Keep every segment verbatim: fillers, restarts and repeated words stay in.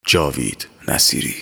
جاوید نصیری.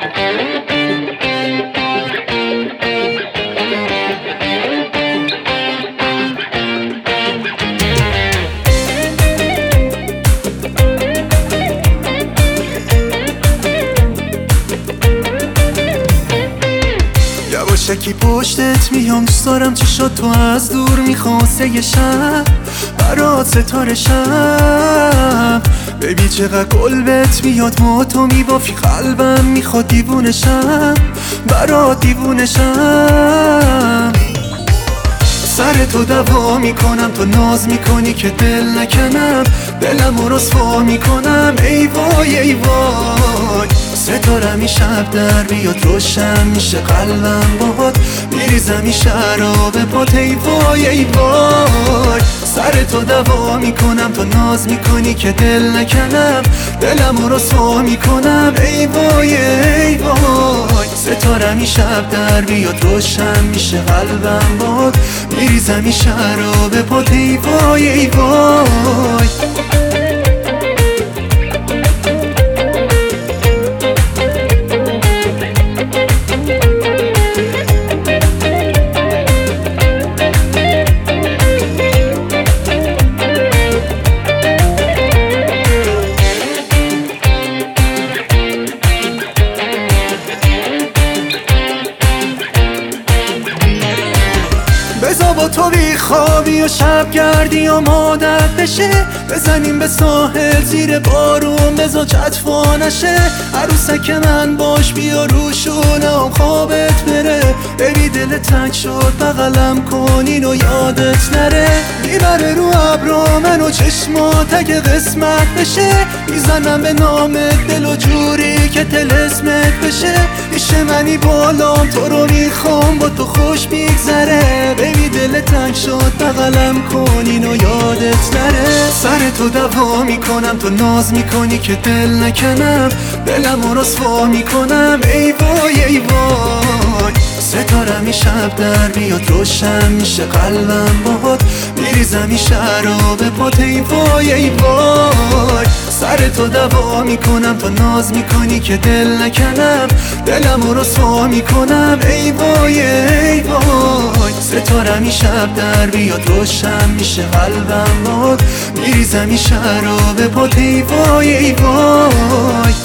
یواشکی پشتت میام، دوست دارم چشات تو از دور میخواسته یه شب برات ستاره شب. ببین چقدر قلبت میاد، ما تو میبافی قلبم میخواد دیوونه شم، برات دیوونه شم. سر تو دوا میکنم، تو ناز میکنی که دل نکنم، دلم رو رسوا میکنم. ای وای ای وای، ستاره می شب در بیاد، روشن میشه قلبم باهات، میریزم این شراب پات. ای وای ای وای، سر تو دوا میکنم، تو ناز میکنی که دل نکنم، دلم رو رسوا میکنم. ای وای ای وای، ستاره می شب در بیاد، روشن میشه قلبم باهات، میریزم این شراب پات. ای وای ای وای. بزا با تو بی خوابی و شب گردی و مادت بشه، بزنیم به ساحل زیر بارون، بزا چطفا نشه. عروسک من باش، بیا روشونم خوابت بره. ببی دل تنگ شد بغلم کنین و یادت نره، میبره رو ابرا منو چشمات اگه قسمت بشه. میزنم به نامت دل و جوری که طلسمت بشه. پیش منی بالام، تو رو میخوام با تو خوش میگذره. ببی دل تنگ شد بغلم کنین و یادت نره. سر تو دوا میکنم، تو ناز میکنی که دل نکنم، دلم رو رسوا میکنم. ای وای ای وای، ستاره می شب در بیاد، روشن میشه قلبم باهات، میریزم این شراب پات. ای وای ای وای، سر تو دوا میکنم، تو ناز میکنی که دل نکنم، دلم رو رسوا میکنم. ای وای ای وای، ستاره می شب در بیاد، روشن میشه قلبم باهات، میریزم این شراب پات. ای وای ای وای.